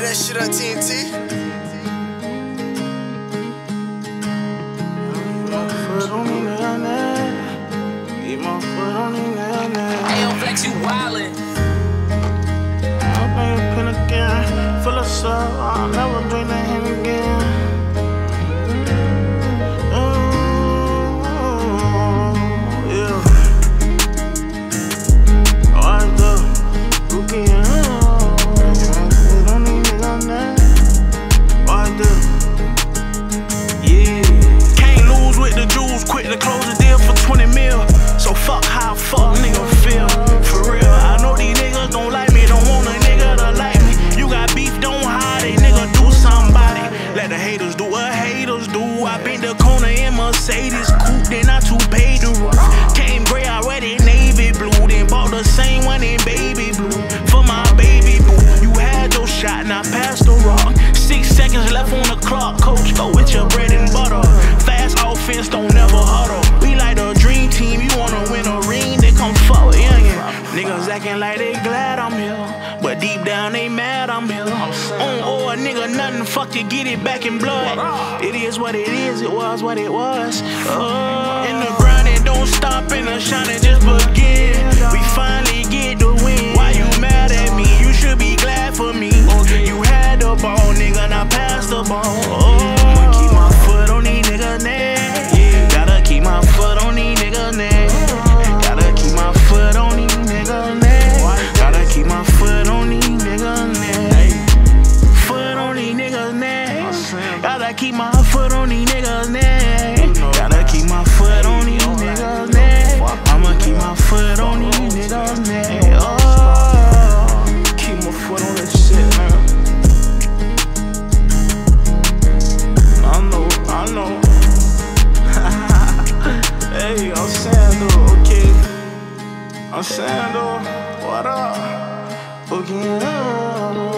that shit on TNT. Ayo, Flex, you wildin'. I'll pay a pen again. Full of soul, I'll never drink that hand again. Quick to close the deal for 20 mil. So fuck how a fuck nigga feel. For real, I know these niggas don't like me, don't want a nigga to like me. You got beef, don't hide it, nigga, do somebody. Let the haters do what haters do. I been the corner in Mercedes coupe, then I two-paid the roof. Came gray, I read it navy blue, then bought the same one in baby blue. For my baby boo, you had your shot, now pass the rock. 6 seconds left on the clock, coach, go with your bread and butter. Fast offense, don't never huddle. We like the dream team, you wanna win a ring, they come forward, yeah. Niggas acting like they glad I'm here, but deep down they mad I'm here. On a nigga, nothing, fuck to get it back in blood. It is what it is, it was what it was. In the grind, it don't stop, and the shining just begin. We finally get the win. Why you mad at me? You should be glad for me. You had the ball, nigga, now pass the ball. I'ma keep my foot on these niggas' neck. Gotta keep my foot on these niggas' neck. Gotta keep my foot on these niggas' neck. Gotta keep my foot on these niggas' neck. Foot on these niggas' neck. Gotta keep my foot on these niggas' neck. Gotta keep my foot on these niggas' neck. I'ma keep my foot on these niggas' neck. Keep my foot on that shit, man. I know. Hey, I'm saying though, okay. I'm saying though, what up? Okay.